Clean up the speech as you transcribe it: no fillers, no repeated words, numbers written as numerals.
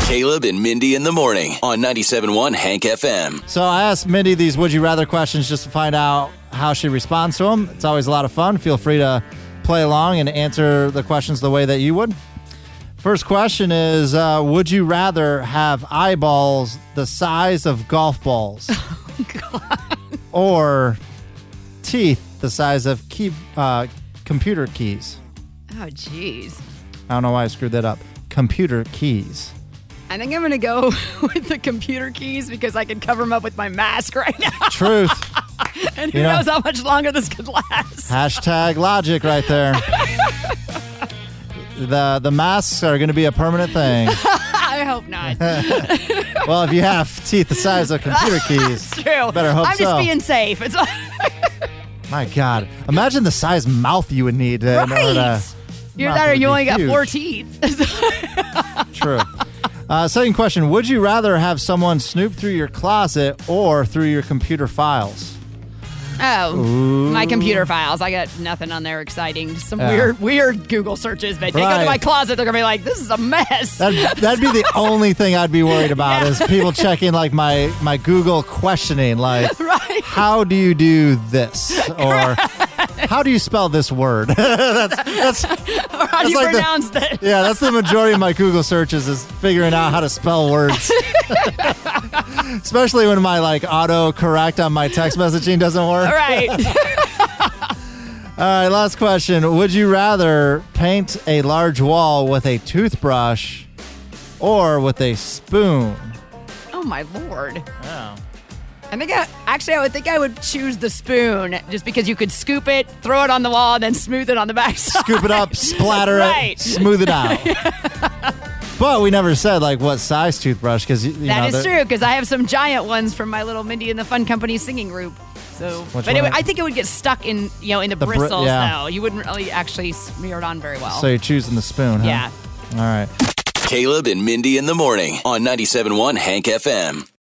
Caleb and Mindy in the morning on 97.1 Hank FM. So I asked Mindy these would you rather questions just to find out how she responds to them. It's always a lot of fun. Feel free to play along and answer the questions the way that you would. First question is, would you rather have eyeballs the size of golf balls? Oh, God. Or teeth the size of computer keys? Oh, jeez. I don't know why I screwed that up. Computer keys. I think I'm going to go with the computer keys because I can cover them up with my mask right now. Truth. And who knows how much longer this could last. Hashtag logic right there. The masks are going to be a permanent thing. I hope not. Well, if you have teeth the size of computer keys, It's true. better hope I'm just so. being safe. It's My God. Imagine the size mouth you would need in order to... You're mouth that or would you be only got huge. 4 teeth. True. Second question. Would you rather have someone snoop through your closet or through your computer files? Oh, Ooh. my computer files. I got nothing on there exciting. Just some Yeah. weird Google searches. But they go Right. to my closet, they're going to be like, this is a mess. That'd be the only thing I'd be worried about is people checking like my Google questioning, like, Right. how do you do this? Or how do you spell this word? that's Or how do you like pronounce this? Yeah, that's the majority of my Google searches is figuring out how to spell words. Especially when my auto correct on my text messaging doesn't work. All right. All right, last question. Would you rather paint a large wall with a toothbrush or with a spoon? Oh, my Lord. Oh. I would think I would choose the spoon just because you could scoop it, throw it on the wall, and then smooth it on the backside. Scoop it up, splatter Right. it, smooth it out. But we never said what size toothbrush because That is true because I have some giant ones from my little Mindy and the Fun Company singing group. So, Which but one? I think it would get stuck in in the bristles though. You wouldn't really actually smear it on very well. So you're choosing the spoon, huh? Yeah. All right. Caleb and Mindy in the morning on 97.1 Hank FM.